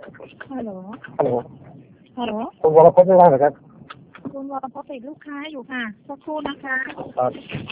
ฮัลโหลฮัลโหลฮัลโหลคุณวรพจน์ไม่ว่างเหรอครับคุณวรพจน์ติดลูกค้าอยู่ค่ะสักครู่นะคะครับ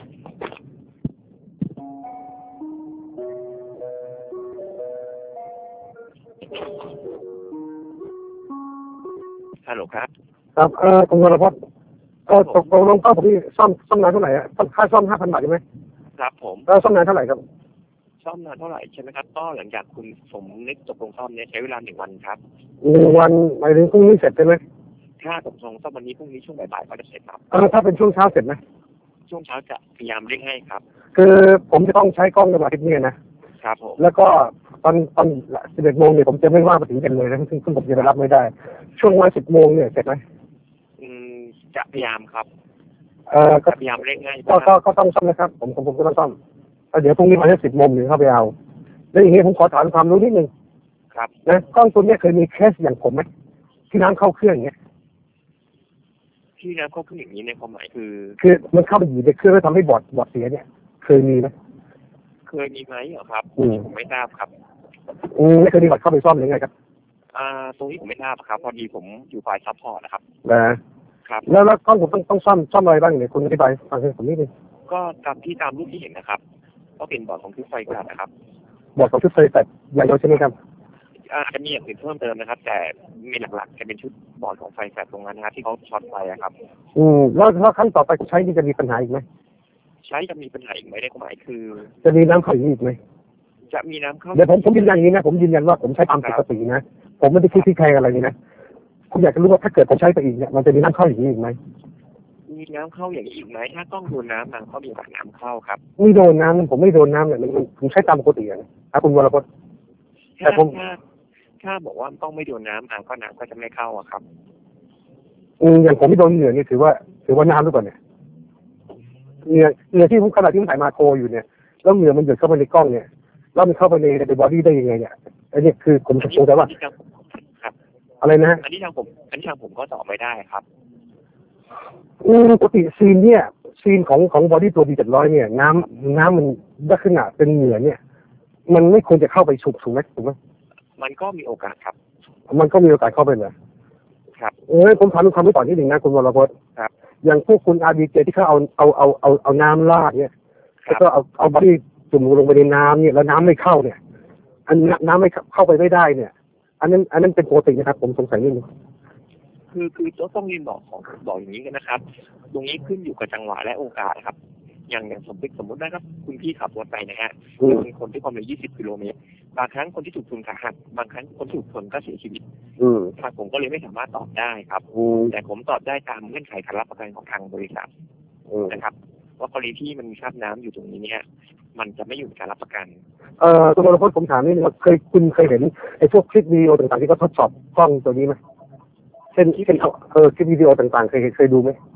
ฮัลโหลครับครับคุณวรพจน์ตกลงก็ผมที่ซ่อมนานเท่าไหร่อะค่าซ่อม5,000 บาทใช่ไหมครับผมแล้วซ่อมนานเท่าไหร่ครับซ่อมนานเท่าไหร่ใช่ไหมครับก็หลังจากคุณสมนึกตกลงซ่อมเนี่ยใช้เวลา1 วันครับ 1 วันหมายถึงพรุ่งนี้เสร็จใช่ไหมถ้าตกลงซ่อมวันนี้พรุ่งนี้ช่วงบ่ายๆก็จะเสร็จครับถ้าเป็นช่วงเช้าเสร็จไหมช่วงเช้าจะพยายามเร่งให้ครับคือผมจะต้องใช้กล้องในวันอาทิตย์นี้นะครับผมแล้วก็ตอน 11 โมงเนี่ยผมจะไม่ว่างไปถึงเย็นเลยนะซึ่งผมจะรับไม่ได้ช่วงวัน10 โมงเนี่ยเสร็จไหมจะพยายามครับก็พยายามเร่งให้ก็ต้องซ่อมนะครับผมก็ต้องซ่อมเดี๋ยวพรุ่งนี้มาที่10 โมงถึงเข้าไปเอาแล้วอย่างนี้ผมขอถามความรู้นิดนึงครับนะกล้องตัวนี้เคยมีเคสอย่างผมไหมที่น้ำเข้าเครื่องอย่างเงี้ยที่น้ำเข้าเครื่องอย่างนี้ในความหมายคือมันเข้าไปอยู่ในเครื่องแล้วทำให้บอร์ดเสียเนี่ยเคยมีไหมเคยมีไหมเหรอครับผมไม่ทราบครับไม่เคยมีบอร์ดเข้าไปซ่อมหรือไงครับตรงนี้ผมไม่ทราบครับพอดีผมอยู่ฝ่ายซัพพอร์ตนะครับนะครับแล้วกล้องผมต้องซ่อมอะไรบ้างเนี่ยคุณอธิบายฟังให้ผมนิดนึงก็ตามรูปที่เห็นนะครับก็เป็นบอร์ดของชุดไฟกัดนะครับบอร์ดของชุดไฟแต่อย่างเดียวใช่ไหมครับจะมีอย่างอื่นเพิ่มเติมนะครับแต่มีหลักๆจะเป็นชุดบอร์ดของไฟแฟลชตรงนั้นนะครับที่เขาช็อตไฟครับแล้วครั้งต่อไปใช้นี่จะมีปัญหาอีกไหมใช้จะมีปัญหาอีกไหมในความหมายคือจะมีน้ำเข้าอีกไหมจะมีน้ำเข้าเดี๋ยวผมยืนยันอย่างนี้นะผมยืนยันว่าผมใช้ตามปกตินะผมไม่ได้คิดที่ใครอะไรนี่นะคุณอยากจะรู้ว่าถ้าเกิดผมใช้ไปอีกเนี่ยมันจะมีน้ำเข้าอย่างนี้อีกไหมมีน้ำเข้าอย่างนี้อีกไหมถ้ากล้องโดนน้ำก็มีโอกาสน้ำเข้าครับไม่โดนน้ำผมไม่โดนน้ำเนี่ยผมใช้ตามปกตินะคุณวรพจน์แต่ผมถ้าบอกว่าต้องไม่โดนน้ำก็น้ำก็จะไม่เข้าครับอย่างผมไม่โดนเหงื่อนี่ถือว่าน้ำหรือเปล่าเนี่ยเหงื่อที่ผมขณะที่ผมถ่ายมาโครอยู่เนี่ยแล้วเหงื่อมันหยดเข้าไปในกล้องเนี่ยแล้วมันเข้าไปในบอดี้ได้ยังไงเนี่ยอันนี้คือผมสงสัยว่าอะไรนะอันนี้ทางผมก็ตอบไม่ได้ครับปกติซีนของบอดี้ตัวD700เนี่ยน้ำมันลักษณะเป็นเหงื่อเนี่ยมันไม่ควรจะเข้าไปฉุกถูกไหมมันก็มีโอกาสครับมันก็มีโอกาสเข้าไปเลยครับผมถามความรู้ต่อนิดหนึ่งนะคุณวรพจน์ครับอย่างพวกคุณ RBJ ที่เขาเอาน้ำราดเนี่ยแล้วก็เอาบอดี้จุ่มลงไปในน้ำเนี่ยแล้วน้ำไม่เข้าเนี่ยอันน้ำไม่เข้าไปไม่ได้เนี่ยอันนั้นเป็นปกตินะครับผมสงสัยนิดนึงคือต้องเรียนบอกอย่างนี้กันนะครับตรงนี้ขึ้นอยู่กับจังหวะและโอกาสครับอย่างสมมตินะครับคุณพี่ขับรถไปนะฮะเป็นคนที่ความเร็ว20 กิโลเมตรบางครั้งคนที่ถูกชนขาหักบางครั้งคนถูกชนก็เสียชีวิตทางผมก็เลยไม่สามารถตอบได้ครับแต่ผมตอบได้ตามเงื่อนไขการรับประกันของทางบริษัทนะครับว่ากรณีที่มันมีคราบน้ำอยู่ตรงนี้เนี่ยมันจะไม่อยู่ในการรับประกันคุณวรพจน์ผมถามนิดนึงคุณเคยเห็นไอ้พวกคลิปวิดีโอต่างๆที่เขาทดสอบกล้องตัวนี้ไหมเช่นคลิปวิดีโอต่างๆเคยดูไหม